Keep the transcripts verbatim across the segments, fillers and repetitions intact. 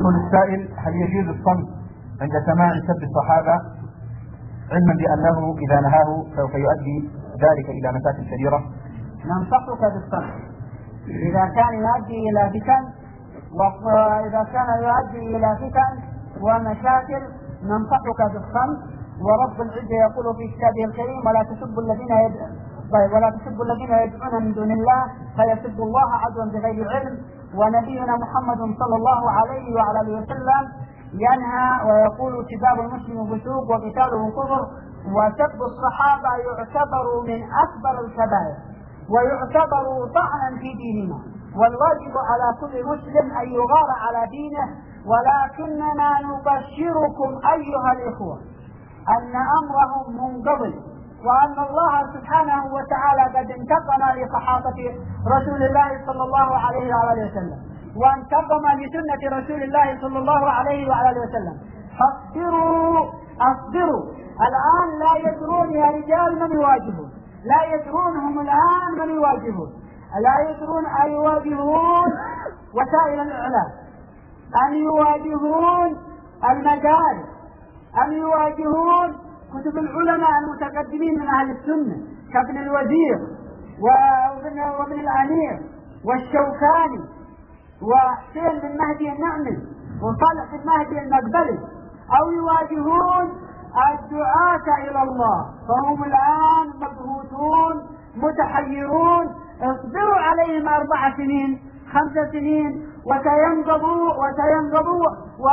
يقول السائل: هل يجوز الصمت عند سماع سب الصحابة علما بأنه إذا نهاه سوف يؤدي ذلك إلى مشاكل كبيرة؟ ننصحك بالصمت إذا كان يؤدي إلى فتن، وإذا كان يؤدي إلى فتن ومشاكل ننصحك بالصمت. ورب العزة يقول في كتابه الكريم: ولا تسبوا الذين يدعون ولا تسبوا الذين يدعون من دون الله فيسبوا الله عدوا بغير علم. ونبينا محمد صلى الله عليه وعلى اله وسلم ينهى ويقول: سباب المسلم فسوق وقتاله كفر. وسب الصحابة يعتبر من أكبر الكبائر ويعتبر طعنا في ديننا، والواجب على كل مسلم أن يغار على دينه. ولكننا نبشركم أيها الإخوة أن أمرهم منقضي، وأن الله سبحانه وتعالى قد انتقم لصحابة رسول الله صلى الله عليه وعلى وسلم، وانتقم لسنة رسول الله صلى الله عليه وعلى وسلم. فاصبروا اصبروا. الآن لا يدرون يا رجال من يواجهون، لا يدرونهم الآن من يواجهون، لا يدرون أن يواجهون وسائل الإعلام، أن يواجهون المدارس، أن يواجهون كتب العلماء المتقدمين من أهل السنة كابن الوزير وابن, وابن الأمير والشوكاني وحسين بن مهدي النعمي وصالح بن مهدي المقبلي، أو يواجهون الدعاة إلى الله، فهم الآن مبهوتون متحيرون. اصبروا عليهم أربع سنين خمس سنين وسينقضوا وسينقضوا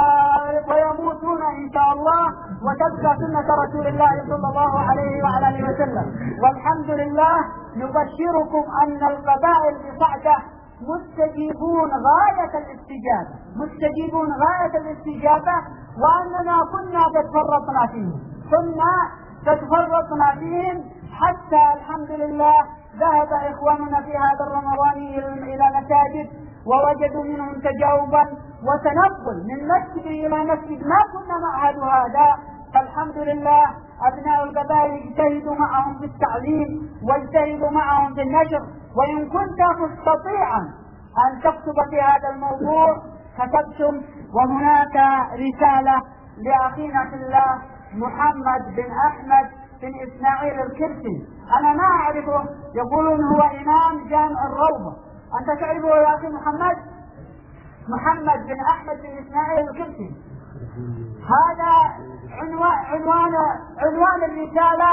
ويموتون إن شاء الله، وتبقى سنة رسول الله صلى الله عليه وعلى آله وسلم. والحمد لله نبشركم أن القبائل بصعدة مستجيبون غاية الاستجابة مستجيبون غاية الاستجابة وأننا كنا قد فرطنا فيهم كنا قد فرطنا فيهم حتى الحمد لله ذهب إخواننا في هذا الرمضان إلى مساجد ووجدوا منهم تجاوبا وتنقل من مسجد إلى مسجد ما كنا نعهد هذا. فالحمد لله أبناء القبائل اجتهدوا معهم في التعليم واجتهدوا معهم في النشر، وإن كنت مستطيعا أن تكتب في هذا الموضوع كتبتم. وهناك رسالة لأخينا في الله محمد بن أحمد بن إسماعيل الكرسي، أنا ما أعرفه، يقولون هو إمام جامع الروضة، أنت تعرفه يا أخي محمد؟ محمد بن أحمد بن إسماعيل الكرسي. هذا عنوان عنوان عنوان الرسالة: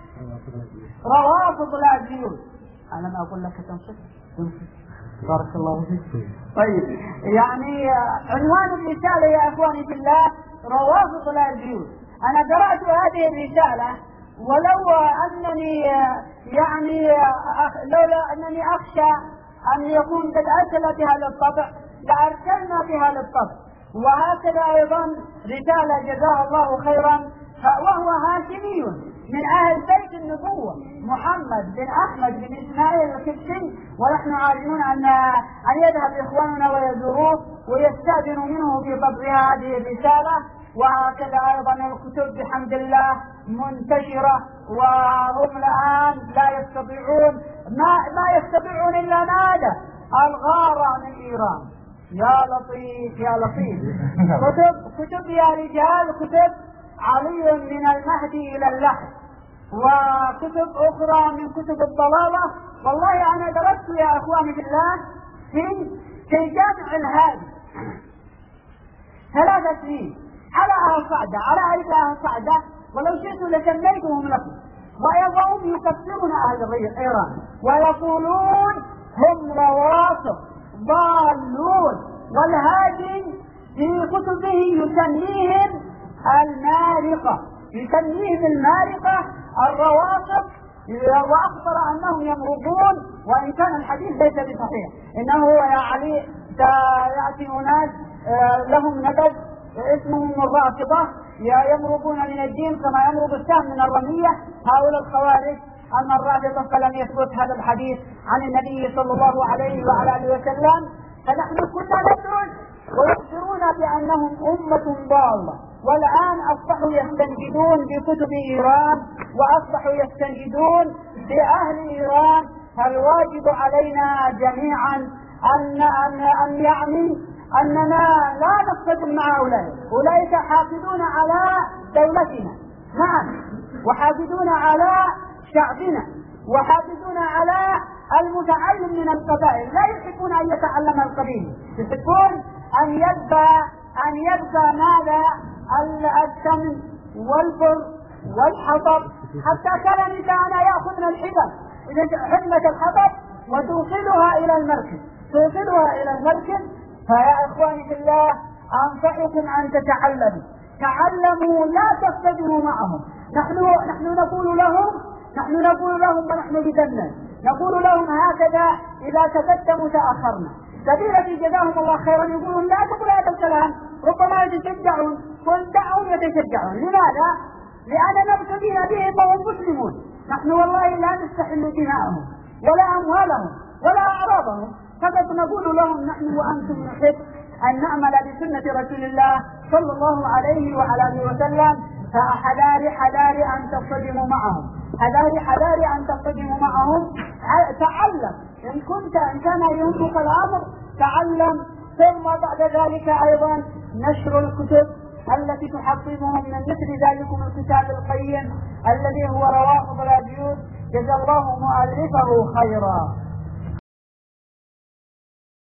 روافض الأزيوت. أنا ما أقول لك تنصف بارك الله فيك. طيب، يعني عنوان الرسالة يا أخواني في الله روافض الأزيوت. أنا قرأت هذه الرسالة ولو أنني يعني لولا أنني أخشى أن يكون قد أرسل بها للطبع لأرسلنا بها للطبع. وهكذا أيضا رسالة جزاه الله خيرا، وهو هاشمي من أهل بيت النبوة محمد بن أحمد بن إسماعيل الكرسي، ونحن عارفون أن أن يذهب إخواننا ويزوروه ويستأذنوا منه في طبع هذه الرسالة. وهكذا أيضا الكتب بحمد الله منتشرة، وهم الآن لا يستطيعون ما, ما يستطيعون إلا ماذا؟ الغارة من إيران. يا لطيف يا لطيف. كتب كتب يا رجال، كتب علي من المهدي إلى اللحد، وكتب أخرى من كتب الضلالة. والله أنا درست يا أخواني في الله في في جامع الهادي ثلاث سنين على أهل صعدة على أهل صعدة، ولو شئت لسميتهم لكم. ويضعون يكفرون أهل إيران ويقولون هم روافض ضالون، والهادي في كتبه يسميهم المارقة يسميهم المارقة الروافض، وأخبر أنهم يمرضون، وإن كان الحديث ليس بصحيح. إنه يا علي سيأتي أناس لهم نبذ اسمهم الرافضة يمرضون من الدين كما يمرض السهم من الرمية. هؤلاء الخوارج أما الرافضة فلم يثبت هذا الحديث عن النبي صلى الله عليه وعلى آله وسلم، فنحن كنا ندرس ويخبرون بأنهم أمة ضالة، والآن أصبحوا يستنجدون بكتب إيران وأصبحوا يستنجدون بأهل إيران. فالواجب علينا جميعا أن أن أن يعني أننا لا نصطدم مع أولئك. أولئك حافظون على دولتنا، نعم، وحافظون على شعبنا، وحافظون على المتعلم من القبائل. لا يحبون أن يتعلم القبيل، يحبون أن يبقى أن يبقى ماذا السمن والبر والحطب. حتى كان نساءنا يأخذن الحبل، إذا حبلة الحطب وتوصلها إلى المركب، توصلها إلى المركب. فيا إخواني في الله، أنصحكم أن تتعلموا، تعلموا لا تصطدموا معهم. نحن نحن نقول لهم نحن نقول لهم ونحن بدنا نقول لهم هكذا: إذا كذبتم تأخرنا. كبيرة جزاهم الله خيرا يقولون لا تقول هذا الكلام، ربما يتشجعون، قل دعهم يتشجعون. لماذا؟ لأننا نبتغي بهم وهم مسلمون. نحن والله لا نستحل دماءهم ولا أموالهم ولا أعراضهم، فقط نقول لهم نحن وأنتم نحب أن نعمل بسنة رسول الله صلى الله عليه وعلى آله وسلم. فحذاري حذاري أن تصطدموا معهم، حذاري حذاري أن تصطدموا معهم. تعلم إن كنت إن كان يهمك الأمر تعلم. ثم بعد ذلك أيضا نشر الكتب التي تحطمهم من مثل ذلكم الكتاب القيم الذي هو رواه الأبيض، جزا الله مؤلفه خيرا.